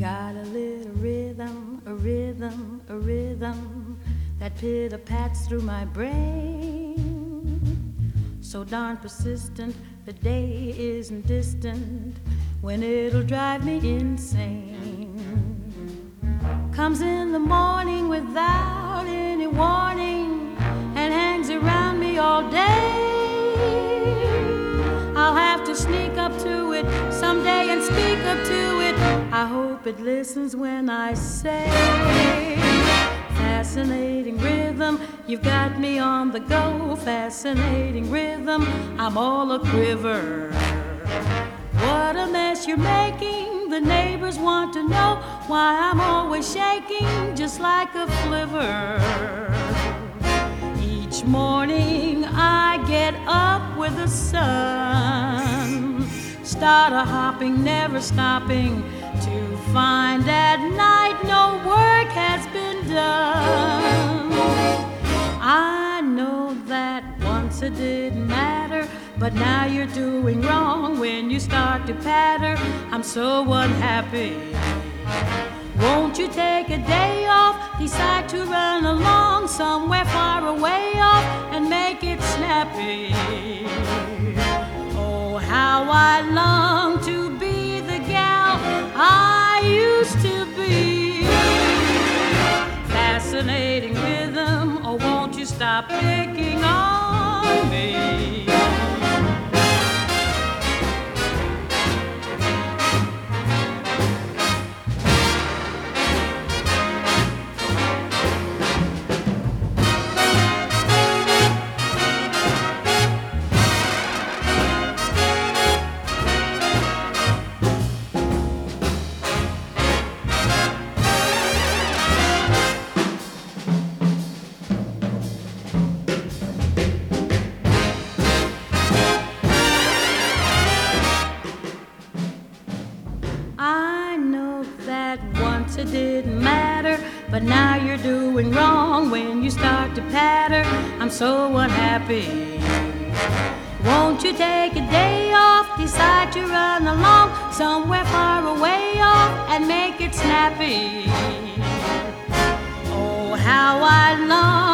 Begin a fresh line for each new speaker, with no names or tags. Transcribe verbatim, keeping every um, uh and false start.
Got a little rhythm, a rhythm, a rhythm that pitter-pats through my brain. So darn persistent, the day isn't distant when it'll drive me insane. Comes in the morning without any warning and hangs around me all day. I'll have to sneak up to it someday and speak up to it. I hope it listens when I say, fascinating rhythm, you've got me on the go. Fascinating rhythm, I'm all a quiver. What a mess you're making, the neighbors want to know why I'm always shaking just like a flivver. Each morning I get up with the sun, start a hopping, never stopping, to find at night no work has been done. I know that once it didn't matter, but now you're doing wrong when you start to patter. I'm so unhappy. Won't you take a day off, decide to run along somewhere far away off and make it snappy? Oh, how I long to be the gal I used to be. Fascinating rhythm, oh, won't you stop picking on me? I know that once it didn't matter, but now you're doing wrong when you start to patter. I'm so unhappy. Won't you take a day off, decide to run along somewhere far away off and make it snappy? Oh, how I long